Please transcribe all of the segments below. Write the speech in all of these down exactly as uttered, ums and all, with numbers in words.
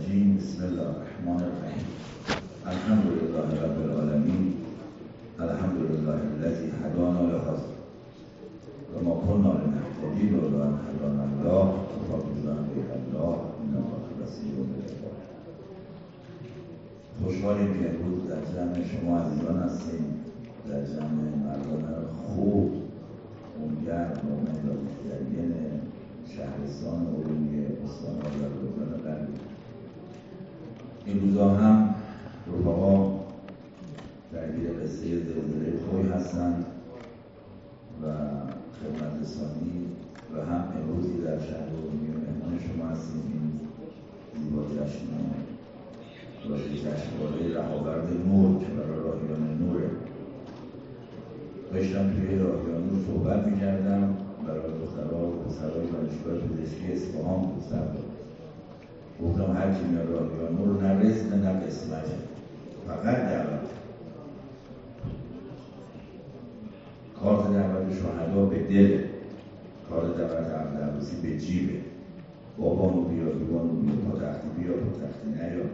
الرجیم. بسم الله الرحمن الرحیم. الحمد لله رب العالمین. الحمد لله الذی هدانا لهذا و ما كنا لنهتدی لولا ان هدانا الله فضلا بالله ان الله بصیر بالعباد. خوشحالیم که امروز در جمع شما عزیزان هستیم، در جمع مردم خوب اونگر مومن و مشترین شهرستان علومی استان آذربایجان غربی. این روزا هم رفقا درگیر قصه زلزله خوی هستند و خدمت رسانی و هم امروزی در شهر علومی مهمان شما هستیم. این زیبا جشن راجع جشنواره رهاورد نور که برای راهیان نوره. داشتم توی راهیان نور صحبت می‌کردم، برای دخترها و پسرهای دانشگاه پزشکی اصفهان گفتم گفتم هر کی میاد راهیان نور نه رزق نه قسمت، فقط دعوت. کارت دعوت شهدا به دل، کارت دعوت عبدالعباسی به جیبه. بابانو بیا، بیوانو بیا، تا تختی بیا، تا تختی نیا.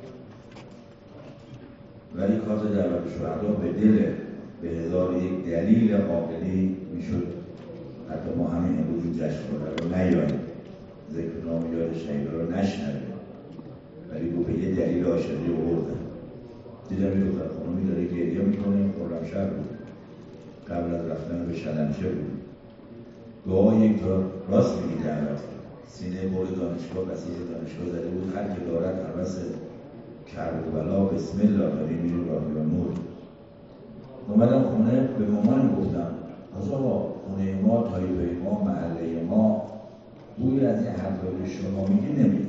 ولی کارت دعوت شهدا به دل، به هزار یک دلیل عاقلی میشد حتی ما همین امروز جشنواره رو نیاییم، ذکر نام یاد شهیدا رو نشنویم، ولی گفت به یه دلیل عاشقی آوردن. دیدم یه دختر خانومی داره گریه میکنه، خرمشهر بود، قبل از رفتن به شلمچه بود. گاه یک تا راست میگی دعوت سینه برد دانشگاه، بسیج دانشگاه زده بود هر که دارد حوث کرب و بلا بسم الله داری میره راهیان نور. اومدم خونه به مامانم گفتم از آقا خونه ما، طایفه ما، محله ما بوی از این حرفایی شما میگی نمیده.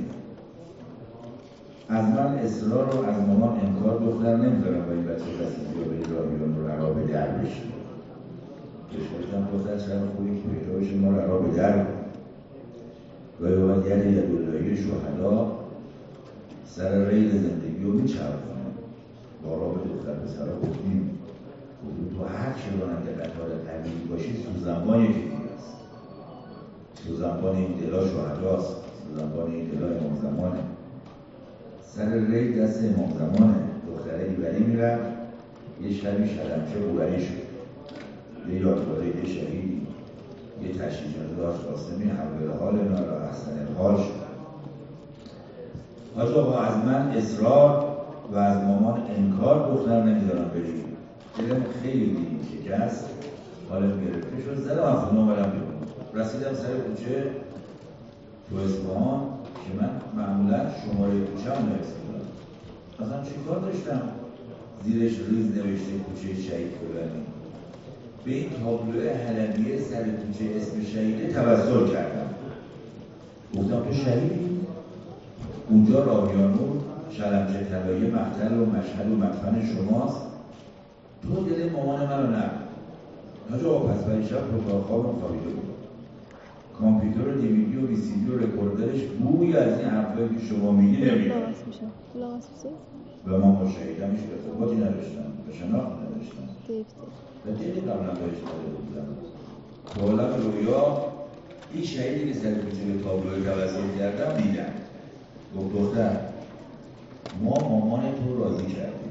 از من اصرار رو از مامان انکار دختر نمیذارم با این بچه کسی بیا به راهیان رو رها به در بشید. بهش گفتم دختر چرا خوبی که پیدا بشید ما رها به در کنیم. گاهی اومد ید یداللهی شهدا سر ریل زندگی رو میچرخونم. بارا به دختر پسرها گفتیم تو هر چه راننده قطار قوی باشی سوزنبان یکی دیگه است. سوزنبان این دلا شهداست، سوزنبان این دلا امام زمانه. سر ری دست امام زمانه. دختره ایبری میرفت، یه شبی شلمچه بوبری شد، یه یادگاره یه شهیدی، یه تشریجات داشت قاسمی حول حال نارا احسن الحال شد. حاج آقا از من اصرار و از مامان انکار دختر نمیدارم بریم. دلم خیلی دیدیم شکست، حالم گرفته شد، زدم از خونه اومدم بیرون. رسیدم سر کوچه تو اصفهان که من معمولا شماره کوچه‌ام نوشتم. اصلا چی کار داشتم زیرش ریز نوشته کوچه شهید فلانی. به این تابلوه حلبیه سر کوچه اسم شهیده توسل کردم. گفتم تو شهیدی؟ اونجا راهیان نور، شلمچه طلایی، مقتل و مشهد و مدفن شماست. تو دل مامان من رو نبود. حاج آقا پس برای شب اتاق خوابم خوابیده بود. کامپیوتر و دیویدی و وی سی دی و رکوردرش بوی از این حرفایی که شما میگی نمیاد. و من با شهیدم هیچ ارتباطی نداشتم، به شناخت نداشتم. و دیدی قبلا بهش داده بودم. تو عالم رویا این شهیدی که سر کوچه به تابلوی توسل کردم دیدم. گفت دختر ما مامان تو راضی کردیم،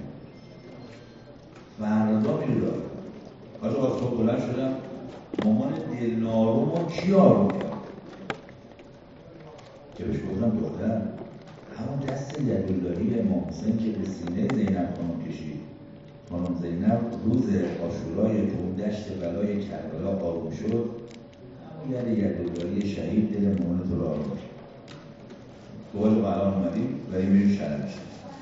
فردا میری راه. حالا از تو بلند شدم مامان دلناروم رو کی آروم کرد؟ که بهش گفتم دختر همون دست یداللهی امام حسین که به سینه زینب خانم کشید. خانم زینب روز عاشورای تو اون دشت بلای کربلا آروم شد، همون ید یداللهی شهید دل مامان تو رو آروم کرد. دوباره با الان اومدیم ولی میریم شلمچه.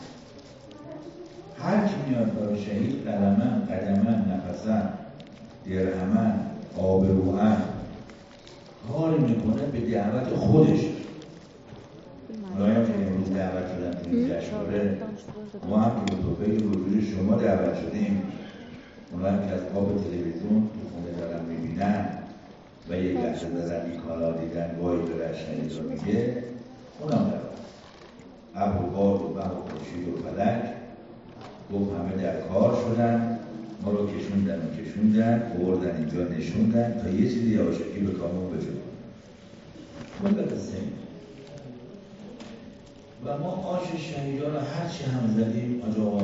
هر کی میاد برای شهید قلمن، قدمن، نفسن، درهمن، آبروان کار میکنه به دعوت خودش. اونایی که امروز دعوت شدن توی جشنواره، ما هم که به توفیق حضور شما دعوت شدیم. اونایی که از آب تلویزیون تو خونه دارن میبینن و یک لحظه دارن این کانال دیدن وای به شهید رو میگه، اونم دعوت. ابر و باد و برق و خورشید و فلک گفت همه در کار شدن، ما رو کشوندن و کشوندن بردن اینجا نشوندن تا یه چیزی عاشقی به کامون بشود. من در قصه و ما آش شهیدا رو هرچی هم زدیم، آجا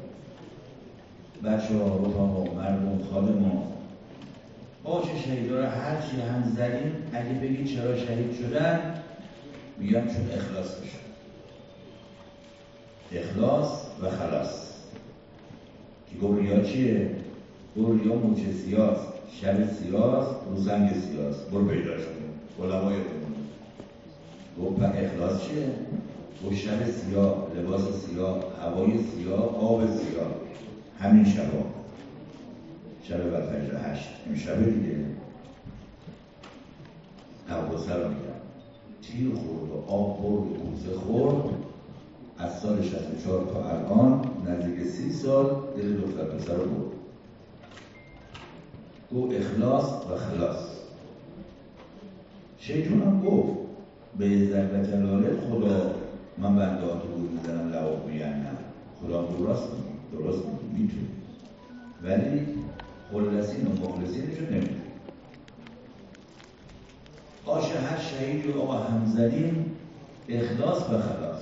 بچه ها، رفقا، مردم، خادمان، آش شهیدا رو هرچی هم زدیم، اگه بگی چرا شهید شدن، میگم چون اخلاص بشن. اخلاص و خلاص. که گفت ریا چیه؟ گفت ریا موچه سیاس، شب سیاس، روزنگ سیاس، برو پیداش کن، علمای کنون. گفت اخلاص چیه؟ گفت شب سیاه، لباس سیاه، هوای سیاه، آب سیاه، همین شبا، شب بدفجر هشت، این شب دیگه حواسه رو میگم، تیر خورد و آب خورد و کوزه خورد، از سال شصت و چهار تا الان نزدیک سی سال دل دختر پسر رو برد. گفت اخلاص و خلاص. شیطان هم گفت به عزت و جلالت خدا، من بنده ها تو بود میزنم لواق میگنم، خدا درست میگی، درست میگی، میتونی، ولی خلصین و مخلصینش رو نمیتونی. آش هر شهیدی رو آقا هم زدیم، اخلاص و خلاص.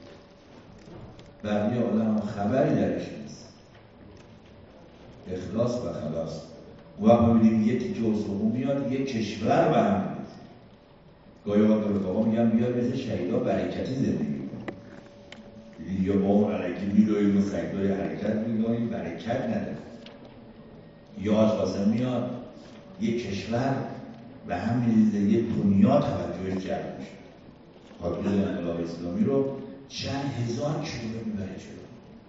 بقیه آدم خبری درش نیست. اخلاص و خلاص. و ببینیم یه تیکه اصفهون میاد، یه کشور به هم میاد. گاهی وقت رفقا میگن بیاد مثل شهیدا برکتی زندگی کنیم. یا با اون علکی میدویم و سگدای حرکت میدویم، برکت نداره. یا آج قاسم میاد، یه کشور به هم میریزه، یه دنیا توجهش جلب میشه. حاکمیت انقلاب اسلامی رو چند هزار کیلومتر میبره جلو.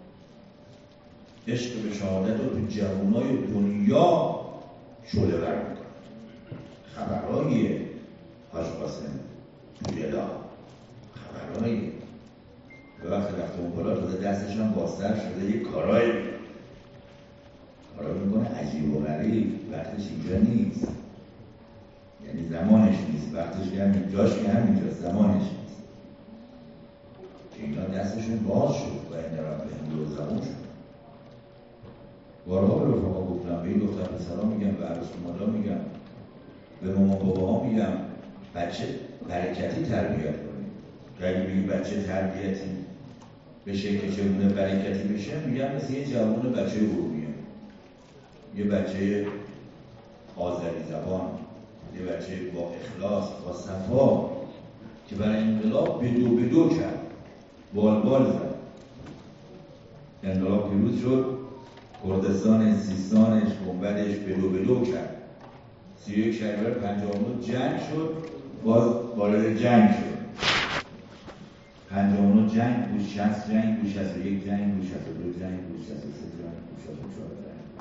عشق به شهادت رو تو جوانای دنیا شعله ور میکنه. خبرهای حاج قاسم تویلا، خبرهای به وقت رفته اون بالا تازه دستش هم بازتر شده، یه کارایی کارایی میکنه عجیب و غریب. وقتش اینجا نیست، یعنی زمانش نیست. وقتش که همین جاش که همینجاست، زمانش نیست. که اینا دستشون باز شد و این رفت به هندو زمان شد. بارها به رفقا گفتم، به این دختر پسرها میگم، به عروس مالا میگم، به مامان باباها میگم، بچه برکتی تربیت کنید. که اگه بگی بچه تربیتی بشه که چگونه برکتی بشه، میگم مثل یه جوان بچه ارومیه، یه بچه آذری زبان، یه بچه با اخلاص، با صفا، که برای انقلاب بدو بدو کرد، بال بال زد. انقلاب پیروز شد، کردستان سیستانش، گنبدش بدو بدو کرد. سی و یک شهریور پنجاه و نه جنگ شد، باز وارد جنگ شد. پنجاه و نه جنگ بود، شصت جنگ بود، شصت و یک جنگ بود، شصت و دو جنگ بود، شصت و سه جنگ بود، شصت و چهار جنگ بود،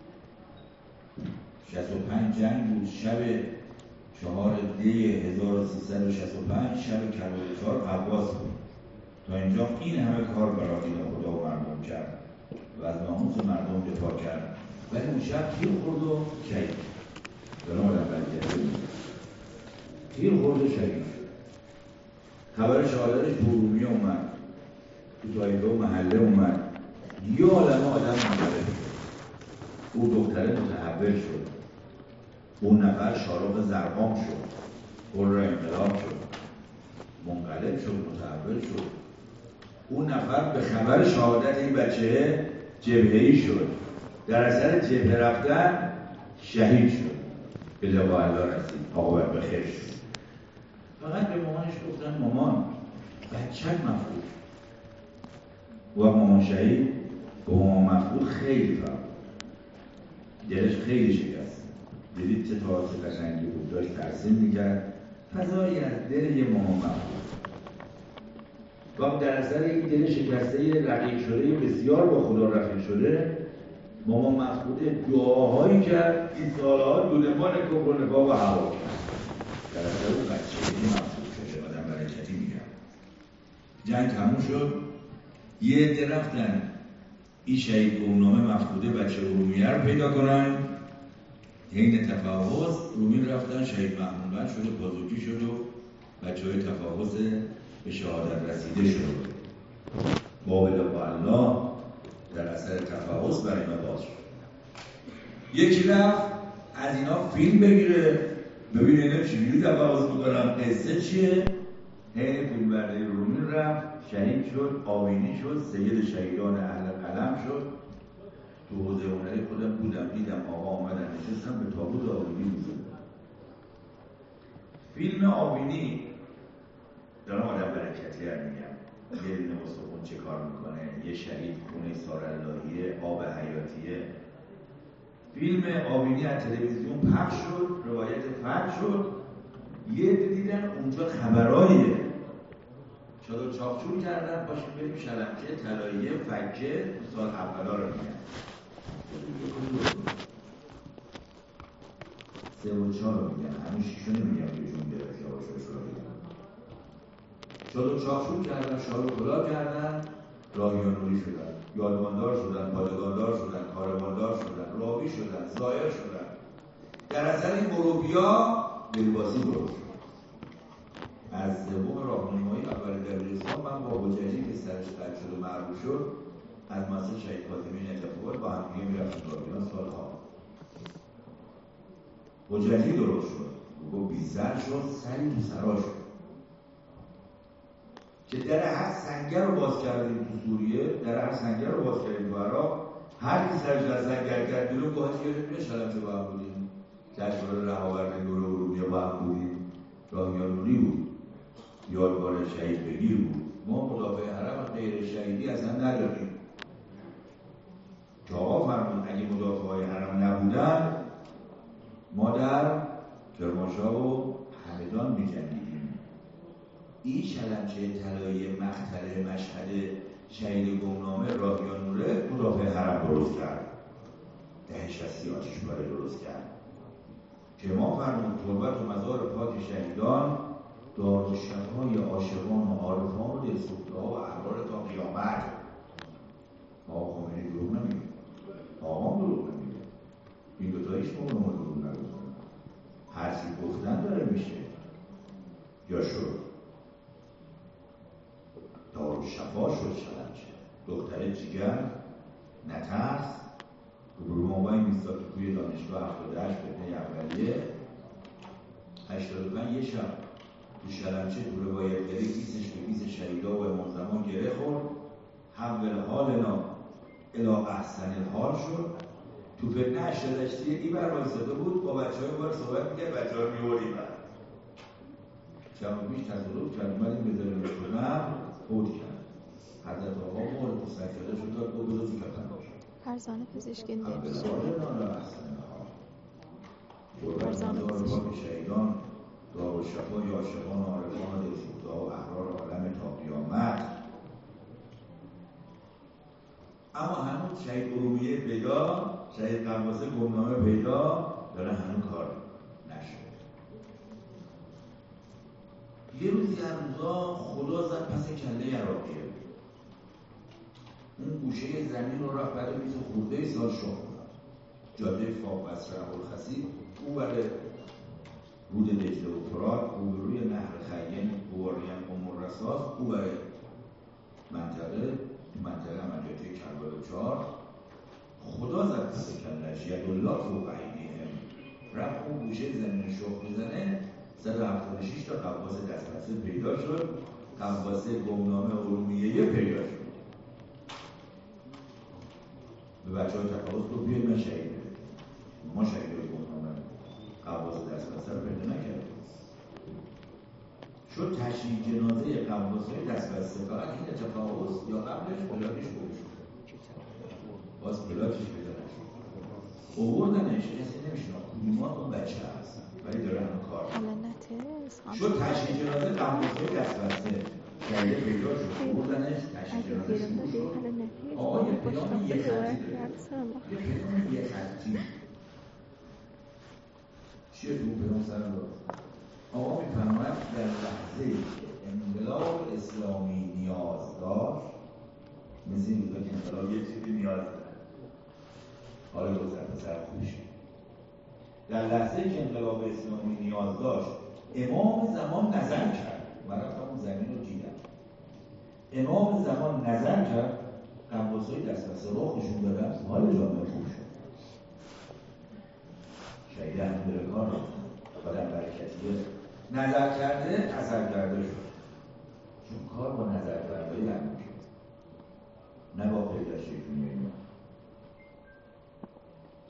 شصت و پنج جنگ بود. شب چهار دی هزار و سیصد و شصت و پنج شب کربلا چهار عباس بود. تا اینجا این همه کار برای دین خدا و مردم کرد و از ناموس مردم دفاع کرد، ولی اون شب تیر خورد و شهید شد. دارم آدم برکت بود، تیر خورد و شهید شد. خبر شهادتش تو ارومیه اومد، تو طایفه و محله اومد، یه عالمه آدم منقلب شد. او دختره متحول شد، اون نفر شارق زرقام شد، پر انقلاب شد، منقلب شد، متحول شد. اون نفر به خبر شهادت این بچه جبهه‌ای شد، در اثر جبهه رفتن شهید شد، به لقاء الله رسید، عاقبت به خیر شد. فقط به مامانش گفتن مامان بچه‌ت مفقود. و مامان شهید به مامان مفقود خیلی فرق، دلش خیلی شکست. دیدید چه تاثیر قشنگی بود، داشت ترسیم میکرد فضایی از دل یه مامان مفقود. و در اثر این دل شکسته رقیق شده بسیار با خدا رفیق شده، مامان مفقود دعاهایی کرد این سالها دودمان کفر و نفاق و هوا کرد. در اثر اون بچگی مفقود شده، آدم برکتی میگم. جنگ تموم شد، یه عده رفتن این شهید قومنامه مفقوده بچه ارومیه رو پیدا کنن. حین تفحص رومین رفتن شهید محمودبند شد و بازوکی شد و بچه های تفحص به شهادت رسیده شد. با لقاء الله در اثر تفحص برای ما باز شد. یکی رفت از اینا فیلم بگیره، ببینه اینا چجوری تفحص میکنن، قصه چیه. حین فیلم برداری رومین رفت شهید شد، آوینی شد، سید شهیدان اهل قلم شد. تو حوزه هنری خودم بودم، دیدم آقا آمدن نشستم به تابوت آوینی بودم. فیلم آوینی دارم آدم برکتی هم میگم، یه دونه مستقون چه کار میکنه، یه شهید خونه ساراللهیه، آب حیاتیه. فیلم آوینی از تلویزیون پخش شد، روایت فتح شد، یه دیدن اونجا خبراییه چادر چاقچور کردن، باشیم بریم شلمچه طلاییه فکه سال اولا رو میگن سه و چهار رو میگن، همین شیشو نمیگم که جون گرفت شما شوش رو میگن. چادر چاقچور کردن، شال و کلاه کردن، راهیانوری شدن، یادماندار شدن، پادگاندار شدن، کارواندار شدن، راوی شدن، زایر شدن. در اثر این مروبیا دلبازی درست شد. از سوم راهنمایی اول دبیرستان من با حجتی که سرش قطع شد و معروف شد از مدرسه شهید فاطمی نجف‌آباد با هم دیگه میرفتیم راهیان سالها. حجتی درست شد، گفت بی سر شد، سری تو سرا شد که در هر سنگر رو باز کردیم تو سوریه، در هر سنگر رو باز کردیم تو عراق. هر کی سرش از سنگر کرد بیرون گاهی گرفت میره شلمچه با هم بودیم، جشنواره رهاورد نور ارومیه با هم بودیم، راهیانوری بود، یادگار شهید بگیر بود. ما مدافع حرم غیر شهیدی اصلا نداریم که آقا فرمود اگه مدافع های حرم نبودن ما در کرمانشاه و همدان می‌جنگیدیم. این شلمچه طلایی مقتل مشهد شهید گمنامه راهیانوره مدافع حرم درست کرد، ده شصتی آتش‌پاره درست کرد که ما فرمود تربت و مزار پاک شهیدان دارالشفای عاشقان و عارفان و دلسوخته‌ها و احرار تا قیامت. آقا خمینی دروغ نمیگه، آقام دروغ نمیگه، این دوتا هیچ موقع ما دروغ نگفتن. هرچی گفتن داره میشه یا شد. دارالشفا شد شلمچه، دختر جیگر نترس رو موبایل میستاد تو کوی دانشگاه هفتاد و هشت فتنه اولیه هشتاد و پنج یه شب تو شلمچه تو روایتگری کیسش به کیس شهیدا و امام زمان گره خورد، حول حالنا الی احسن الحال شد. تو فتنه هشتاد و هشت ای بر وایساده بود، با بچه های بار صحبت میکرد، بچه ها میوردیم بر شما پیش تصادف کرد اومدیم بذاریم بکنم خود کرد. حضرت آقا مورد تو سکره شد داد با بزا تو کتن باشه فرزانه پزشکی حول نمیشه حالنا الی احسن الحال. قربت مزار پاک شهیدان دارالشفای عاشقان و عارفان و دلسوخته‌ها و احرار عالم تا قیامت. اما هنوز شهید ارومیه پیدا، شهید قنواسه گمنامه پیدا داره، هنوز کار نشد. یه روزی هر روزا خدا زد پس کله عراقیه، اون گوشه زمین رو رفت برای بیست خورده سال شاه جاده فاق بصره ابوالخصیب، او برای رود دجله و فرات، او روی نهر خیین بواریم ام الرصاص، او برای منطقه منطقه عملیاتی کربلا چهار. خدا زد پس کلش، یدالله فوق ایدیهم، رفت اون گوشه زمین شخ بزنه. صد و هفتاد و شش تا قواس دستبسته پیدا شد، قواس گمنامه ارومیه پیدا شد. به بچه های تقاوز رو بیاید من شهید بدید، ما شهید های گمنامه قواس دستبسته رو پیدا نکردیم. شد تشییع جنازه قواس های دستبسته، فقط این تقاوز یا قبلش پلاکش بود شد، باز پلاکش پیدا نشد، اووردنش کسی نمیشنه کدومان اون بچه هستن ولی داره همون کار شد تشییع جنازه قواس های دستبسته شهیده پیدا شد، اووردنش تشییع جنازه شروع شد. آقا یه پیام یه خطی داره، یه پیام یه خطی چیه تو پیام سر رو؟ آقا میفرماید در لحظه که انقلاب اسلامی نیاز داشت، مثل این روزا که انقلاب یه چیزی نیاز داره، حالا گذر پسر خوش، در لحظه که انقلاب اسلامی نیاز داشت امام زمان نظر کرد، من رفتم اون زمین رو دیدم، امام زمان نظر کرد، قواس های دستبسته رو خوشون دادن، حال جامعه خوب شد. شهید احمد کار رفتن، آدم برکتیه، نظر کرده اثر کرده شد، چون کار با نظر کرده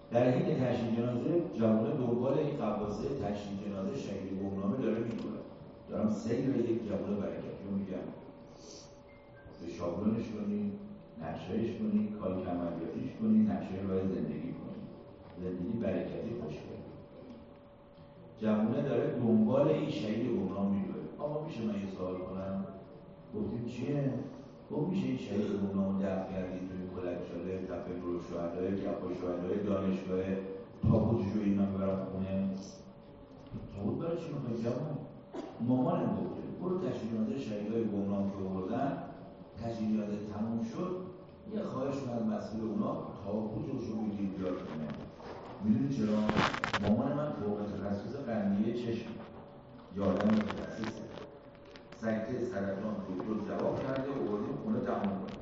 در حین تشییع جنازه جوانه دنبال این قواصه تشییع جنازه شهید گمنامه داره میدونه. دارم سیر یک جوان برکتی رو میگم، به شابلونش کنی، نقشهش کنی، کار عملیاتیش کنی، نقشه رو برای زندگی کنی، زندگی برکتی خوشگل. جوانه داره دنبال این شهید گمنام میدونه. آقا میشه من یه سوال کنم؟ گفتیم چیه؟ گفت میشه این شهید گمنام دفع کردی توی کلک شده تپه نور شهدای کف شهدای دانشگاه تابوتش رو اینا ببرم خونه؟ تابوت برای چی میخوای جوان؟ مامانم گفته برو تشییع جنازه شهیدای گمنام که آوردن، تشییع جنازه تموم شد، یه خواهش من از مسئول اونا تابوتش رو بگیر بیار کنه. میدونی چرا؟ مامان من فوق تخصص قلبیه چشم، یادم متخصصه، سکته سرطان دکتر جواب کرده و آوردیم خونه تموم کنه.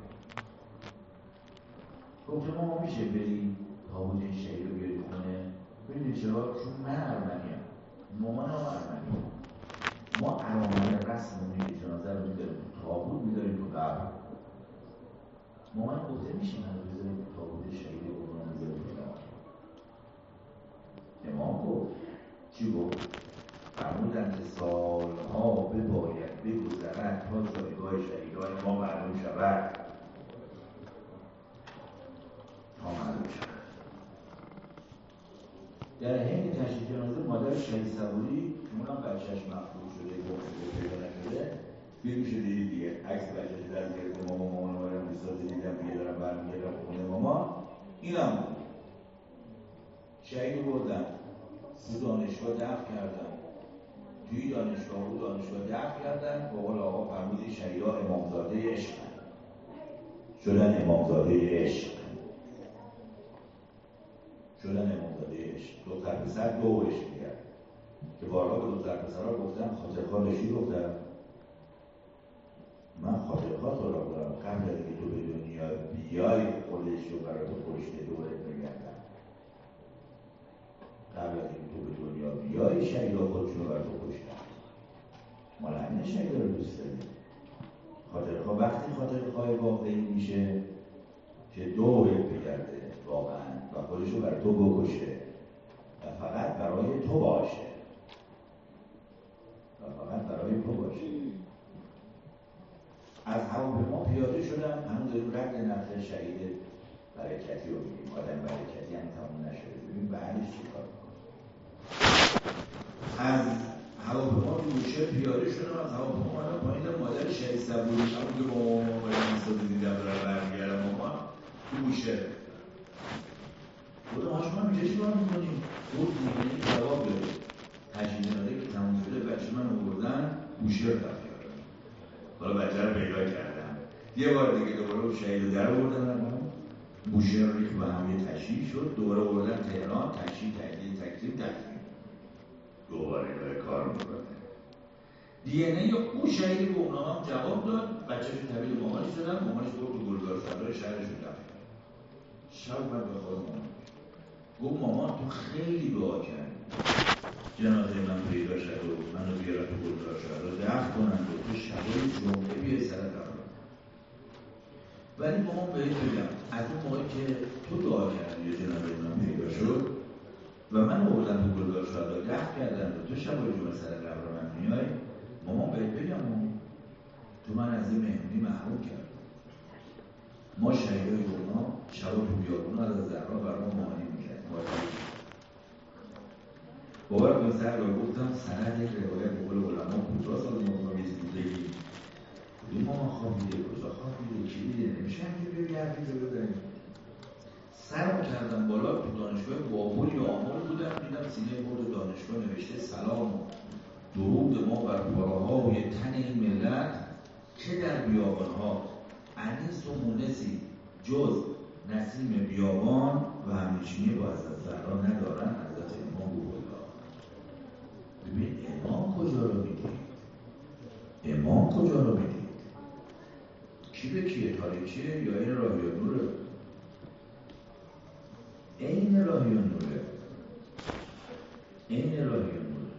گفته ماما میشه بری تابوت این شهید رو بیاری خونه؟ میدونی چرا؟ چون من ارمنیم، مامانم ارمنیم. ما علامت رسم میگه جنازه رو میداریم تو تابوت، میداریم تو قبر. مامان گفته میشه من رو بذاریم تو تابوت شهید گمنام میذاریم تو قبر؟ امام گفت چی گفت؟ فرمودن که سالها بباید بگذرد تا جایگاه شهیدان ما معلوم شود، تا معلوم شود. در حین تشییع جنازه مادر شهید صبوری که اونم بچه‌اش مفقود شده، گمشده، پیدا نشده، فیلم شده دیگه، عکس بچه‌اش در گرفته، ماما مامان اومدم بیسازه دیدم دیگه دارم برمیگردم خونه ماما. اینم بود. شهید رو بردن تو دانشگاه دفع کردن، توی دانشگاه و دانشگاه دفع کردن. با قول آقا فرمود شهیدا امامزاده عشق شدن، امامزاده عشق شدن، امامزاده عشق. دختر پسر دو عشق میگرد که بارها به دختر پسرها گفتم خاطرخواه بشی. گفتم من خاطرخواه تو را دارم، قبل از اینکه تو به دنیا بیای خودش رو برای تو کشته دورت بگردم. قبل از اینکه تو به دنیا بیای شهیدا خودشون رو برای تو کشتن. مال همین شهیدا رو دوست داریم. خاطرخواه وقتی خاطرخواه واقعی میشه که دورت بگرده واقعا و خودش رو برای تو بکشه و فقط برای تو باشه و فقط برای تو باشه. از هواپیما پیاده شدم، هنوز داریم رد نقل شهید برکتی رو میگیم، آدم برکتی هم تموم نشده، ببین بعدش چی کار میکنه. از هواپیما روشه پیاده شدم، از هواپیما اومدم پایین، مادر شهید صبوری همون که با مامان باید میسازه دیدم دارم برمیگردم مامان روشه. بودم هاشما میشه چی کار میکنیم؟ بود دیگه جواب داره تشییع جنازه که تموم شده بچه من آوردن بوشهر دفع کردن. حالا بچه رو پیدا کردم، یه بار دیگه دوباره شهید رو در آوردن، بوشهر رو ریخت به هم یه تشییع شد، دوباره آوردن تهران، تشییع تحلیل تکلیف تکلیف دوباره داره کار میکنه. دی ان ای اون شهید گمنام هم جواب داد، بچه‌ش رو تحویل مامانش دادن، مامانش برد تو گلدار صدرای شهرش رو دفع کرد. شب بعد به خود مامان گفت مامان تو خیلی دعا کردی جنازه من پیدا شد و منو بیارن تو گلدار شد و دفع کنند و تو شبای جمعه بیای سر قبرم. ولی مامان بهت بگم از اون موقع که تو دعا کردی جنازه من پیدا شد و من آوردن تو گلدار شد و دفع کردن و تو شبای جمعه سر قبر من میای، مامان بهت بگم مامان تو من از این مهمونی محروم کرد. ما شهیدای گمنام شبا تو بیابونا از زهرا برام مهمانی میکرد. باور کن سر رو گفتم سند یک روایت به قول علما کجا سال مقام یه چیزی بگیم. کدوم مامان خوابیده، کجا خوابیده، کی دیده، نمیشه همینجور بگی حرفی رو بزنیم. سرم کردم بالا، تو دانشگاه بابل یا آمل بودم، دیدم سینه بورد دانشگاه نوشته سلام و درود ما بر پاراهای تن این ملت که در بیابانها انیس و مونسی جز نسیم بیابان و همنشینی با حضرت زهرا ندارن. حضرت امام روح‌الله. ببین امام کجا رو میدید؟ امام کجا رو میدید؟ کی به کیه؟ تاریکیه یا این راهی و نوره؟ این راهی و نوره، این راهی و نوره.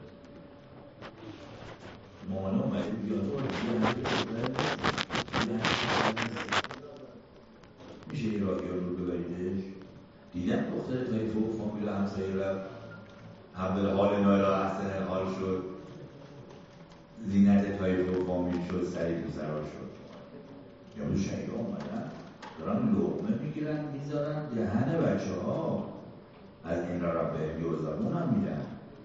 مامانا اومده بیاد رو میشه این راهی و نور ببریدش؟ دیدم دختر تایی فوق فامیل همسایه رفت حمل حال نایلا احسن حال شد، زینت تایی فوق فامیل شد، سری تو سرا شد. یا دو شهیده اومدن دارن لقمه میگیرن میذارن دهن بچه ها، از این را را به یوزارمون هم میدن.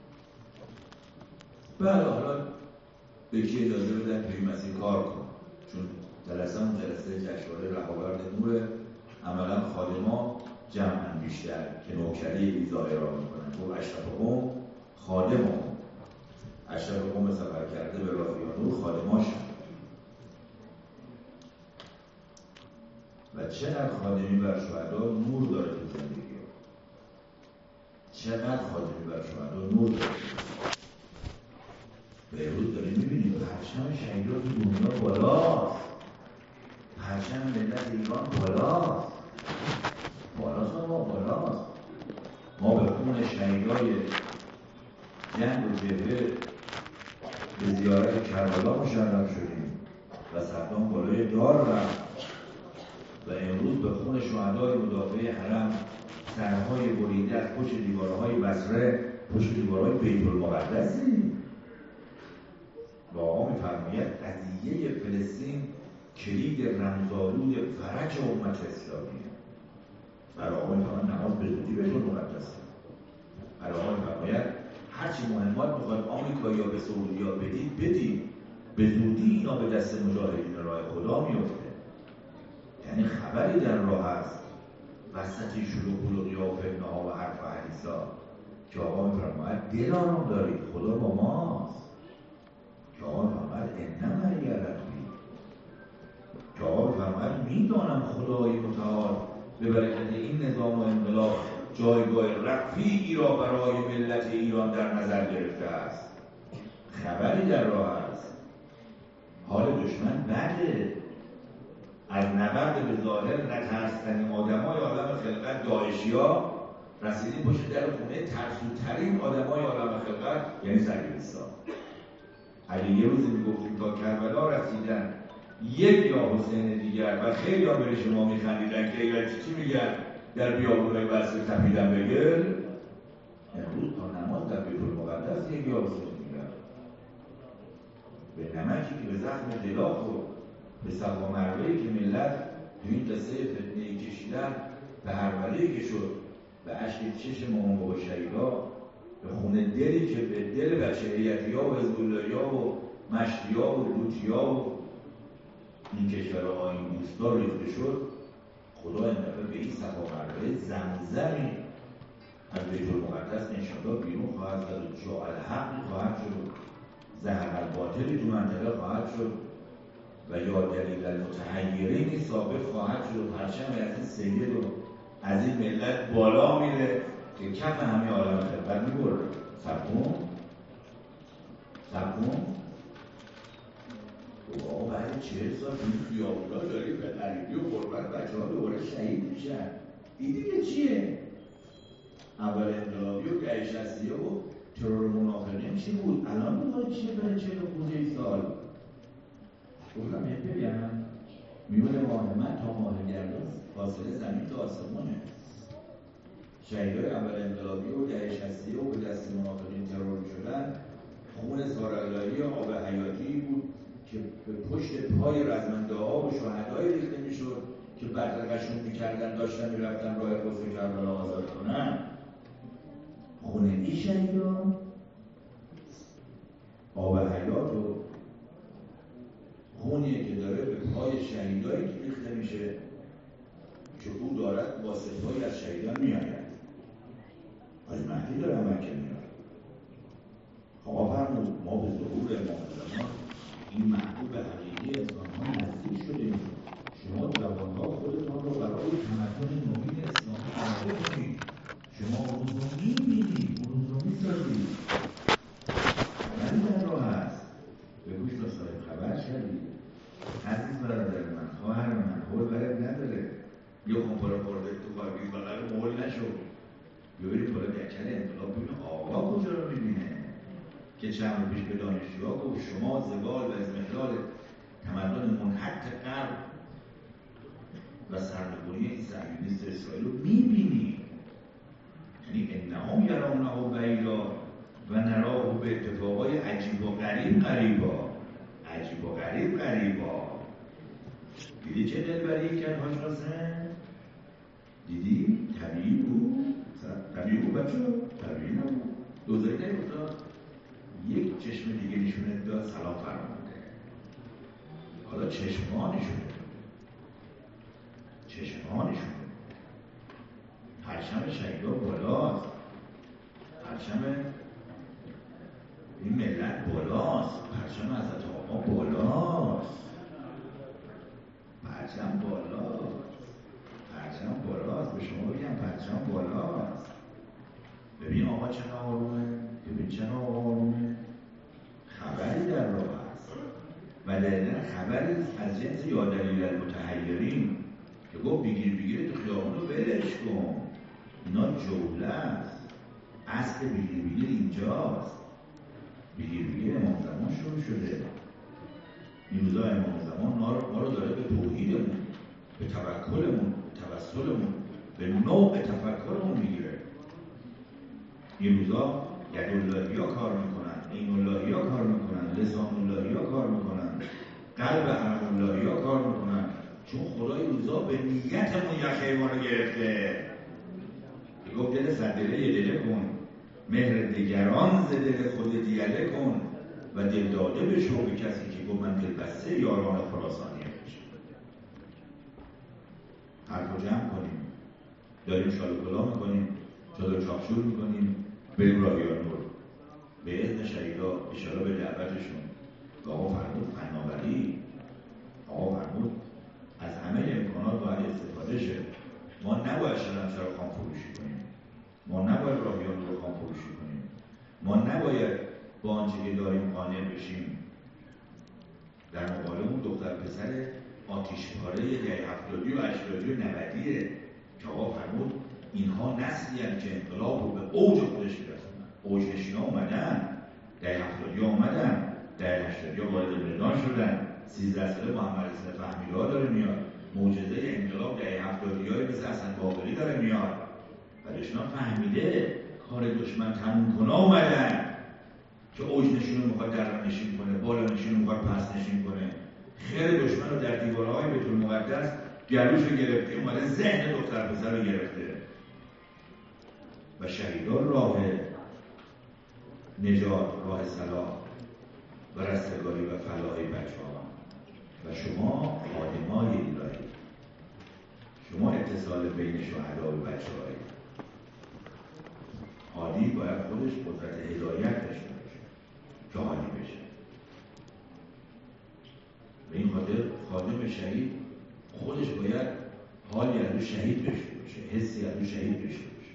بله حالا به کی اجازه بدن توی مسیر کار کن، چون جلسه اون جلسه جشنواره رهاورد نور عملا خادما جمعا بیشتر که نوکری ایزا ارائه میکنن. خب اشرف قوم خادم هم اشرف قوم سفر کرده به رافعه نور خادماش هم. و چقدر خادمی بر شهدا نور داره تو زندگی ها، چقدر خادمی بر شهدا نور داره. به امروز داریم میبینیم پرچم شهیدا تو دنیا بالاست، پرچم ملت ایران بالاست، بالاست ما بالاست. ما به خون شهیدای جنگ و جبهه به زیارت کربلا مشرف شدیم و صدام بالای دار رفت و امروز به خون شهدای مدافع حرم سرهای بریده از پشت دیوارهای بصره، پشت دیوارهای بیت المقدسی. و آقا می‌فرماید قضیه فلسطین کلید رمزآلود فرج امت اسلامی. برای آقا می‌فرماید نماز به زودی بیت المقدس. برای آقا می‌فرماید هرچی مهمات می‌خواد آمریکایی‌ها به سعودی‌ها بدید بدید، به زودی اینا به دست مجاهدین راه خدا میفته. یعنی خبری در راه است وسط شلوغ و قیافه ها و حرف و حدیثا که آقا می‌فرماید دل آرام دارید، خدا با ماست. که آقا می‌فرماید انما یربی، که آقا می‌فرماید میدانم خدای متعال به برکت این نظام و انقلاب جایگاه رفیعی را برای ملت ایران در نظر گرفته است. خبری در راه است. حال دشمن بده. از نبرد به ظاهر نترس‌ترین آدمای عالم خلقت داعشی‌ها رسیدیم پشت در خونه ترسوترین آدمای عالم خلقت، یعنی صهیونیست‌ها. اگه یه روزی میگفتیم تا کربلا رسیدن یک یا حسین دیگر و خیلی ها بره شما میخندیدن که ایران چی میگن در بیابونای بسته تپیدن بگل، امروز تا نماز در بیت المقدس یک یا حسین میگن. به نمکی که به زخم دلا خورد، به صفا مروه‌ای که ملت تو این قصه فتنه‌ای کشیدن، به هروله‌ای که شد، به اشک چشم مامان بابا شهیدا، به خون دلی که به دل بچه هیئتی‌ها و حزب‌اللهی‌ها و مشتی‌ها و لوطی‌ها و این کشورها این دوستا ریخته شد. خدا این دفعه به این صفا مروه زمزمی از بیت المقدس انشاءالله بیرون خواهد زد و جاء الحق خواهد شد، ظهر الباطل تو منطقه خواهد شد و یا دلیل المتحیرین ثابت خواهد شد و پرچم از این سید و از این ملت بالا میره که کف همه عالم خلقت میبره. سبکون سبکون و آقا بعد چهل سال این خیابونا داریم به غریبی و غربت بچه ها دوباره شهید میشن. این دیگه چیه؟ اول انقلابی و دهه شصتیه و ترور منافقین چی بود؟ الان دوباره چیه برای چهل خورده سال؟ گفتم یه بگم میونه ماه من تا ماه گردون فاصله زمین تا آسمونه. شهیدای اول انقلابی و دهه شصتیه و به دست منافقین ترور شدن، خون ساراللهی آب حیاتی بود که به پشت پای رزمنده ها و شهدای ریخته میشد که بدرقشون میکردن، داشتن میرفتن راه قدس کربلا آزاد کنن. خون این شهیدان آب حیات و خونیه که داره به پای شهیدایی که ریخته میشه که او دارد واسطه‌ای از شهیدان میآید. از مهدی داره مکه میاد. آقا فرمود ما به ظهور امام زمان این محبوب حقیقی انسان ها نزدیک شدیم. شما زبانها خودتان رو برای تمدن نوین اسلامی آماده کنید. شما روز رو میبینید، روز رو میسازید. خبری در راه هست. به گوش تا صاحب خبر شدید. عزیز برادر من، خواهر من، حول برد نداره. یا خمپارا خورده تو خواهید بقیل مول نشو. ببینید بالا دکل انقلاب بینه آقا کجا رو میبینه که چند رو پیش به دانشجوها گفت شما زوال و ازمهلال تمدن منحط غرب و سرنگونی این صهیونیست اسرائیل رو میبینید. یرونه بعیدا و نراه به اتفاقای عجیب و غریب غریبا. عجیب و غریب غریبا. دیدی چه دلبری کرد حاج حسین؟ دیدی؟ طبیعی بود؟ طبیعی بود بچه؟ طبیعی نبود. دوزایی نگفتاد یک چشم دیگه نشونت داد سلام فرمانده. حالا چشمان نشونه چشمان نشونه پرچم شهیدا بالاست، پرچم این ملت بالاست، پرچم حضرت آقا بالاست، پرچم بالاست، پرچم بالاست. به شما بگم پرچم بالاست. ببین آقا چه آرومه، ببین چه آرومه. خبری در راه است و دلیل خبری از جنس یا دلیل المتحیرین که گفت بگیر بگیر تو خیابون رو ولش کن. اینا جوله است. اصل بگیر بگیر اینجاست. بگیر بگیر امام زمان شروع شده. این روزا امام زمان ما رو داره به توحیدمون، به توکلمون، به توسلمون، به نوع تفکرمون میگیره. این روزا یداللهی ها کار میکنن، عین اللهی ها کار میکنن، لسان اللهی ها کار میکنن، قلب حرم اللهی ها کار میکنن. چون خدای روزا به نیتمون یخه ما رو گرفته. که گفت دل صدره یه دله کن، مهر دیگران ز دل خود دیگله کن و دل داده بشو به کسی که گفت من دل بسته یاران خراسانیه بشه. حرف رو جمع کنیم. داریم شال و کلا میکنیم، چادر چاپشور میکنیم، بریم راهیان نور. به اذن شهیدا اشاره به دعوتشون. آقا فرمود فناوری، آقا فرمود از همه امکانات باید استفاده شه. ما نباید شلمسر رو خام فروشی کنیم، ما نباید راهیان رو خام فروشی کنیم، ما نباید با آنچه که داریم قانع بشیم. در مقابل اون دختر پسر آتیشپاره دهه هفتادی و هشتادی و نودیه که آقا فرمود اینها نسلی هستند که انقلاب رو به اوج خودش میرسونن. اوج نشینا اومدن، دهه هفتادی اومدن، دهه هشتادی وارد میدان شدن. سیزده ساله محمد حسین فهمیده‌ها داره میاد. معجزه انقلاب دهه هفتادی‌های مثل حسن باقری داره میاد. و دشمن فهمیده کار دشمن تموم کنه اومدن که اوج نشین رو میخواد در نشین کنه، بالا نشین رو میخواد پس نشین کنه. خیر دشمن رو در دیوارهای بیت المقدس گلوش رو گرفته، اومده ذهن دختر پسر رو گرفته. و شهیدان راه نجات، راه صلاح و رستگاری و فلاح بچه‌ها و شما خادمای الهی، شما اتصال بین شهدا و بچه‌های هادی باید خودش قدرت هدایت داشته باشه که هادی بشه. به این خاطر خادم شهید خودش باید حالی از او شهید داشته باشه، حسی از او شهید داشته باشه.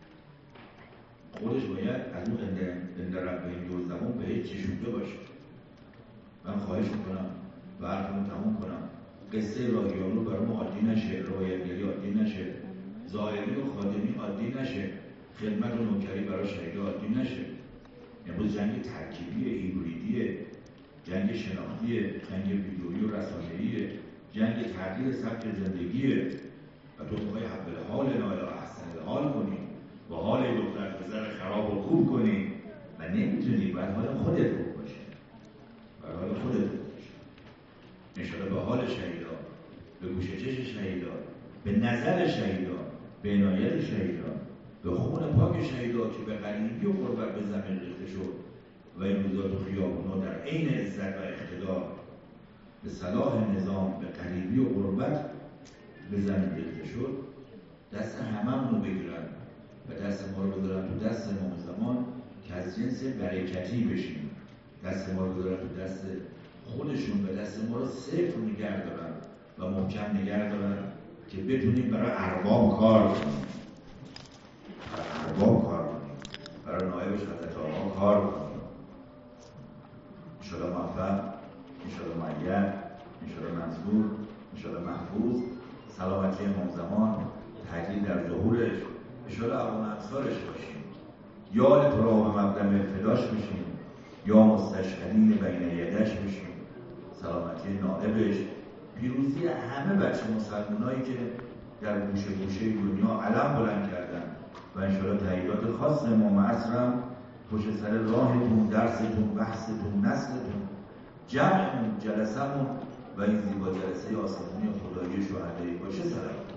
خودش باید از اون اندر رب به این دور زمان به هیچ چشوده باشه. من خواهش میکنم و حرفمو تموم کنم. قصه راهیان رو برای ما عادی نشه، روایتگری عادی نشه، ظاهری و خادمی عادی نشه، خدمت و نوکری برای شهید عادی نشه. امروز جنگ ترکیبی، هیبریدیه، جنگ شناختیه، جنگ ویدئویی و رسانه‌ایه، جنگ تغییر سبک زندگیه و تو میخوای حول حال نایل احسن الحال کنی و حال دختر پسر خراب و خوب کنی و نمیتونی. باید حال خودت خوب باشه، باید حال خودت خوب باشه. انشاءالله به حال شهیدا، به گوش چش شهیدا، به نظر شهیدا، به عنایت شهیدا، به خون پاک شهیدا که به غریبی و غربت به زمین ریخته شد و این روزا تو خیابونا در عین عزت و اقتدار به صلاح نظام به غریبی و غربت به زمین ریخته شد، دست هممون رو بگیرن و دست ما رو بذارن تو دست امام زمان که از جنس برکتی بشیم. دست ما رو بذارن تو دست خودشون و دست ما رو صفر نگه دارن و محکم نگه دارن که بتونیم برای ارباب کار کنیم، برای ارباب کار کنیم، برای نایب حضرت آقا کار کنیم. انشاءالله موفق، انشاءالله معید، انشاءالله منصور، انشاءالله محفوظ، سلامتی امام زمان، تحلیل در ظهورش، انشاءالله اقوام انصارش باشیم، یاد تو را به مقدم فداش بشیم، یا مستشهدین بین یدش بشیم، سلامتی نائبش، پیروزی همه بچه مسلمانایی که در گوشه گوشه دنیا علم بلند کردن و انشاءالله تاییدات خاص امام عصرم پشت سر راهتون، درستون، بحثتون، نسلتون، جمعمون، جلسمون و این زیبا جلسه آسمانی خدایی شهدایی باشه. سلام.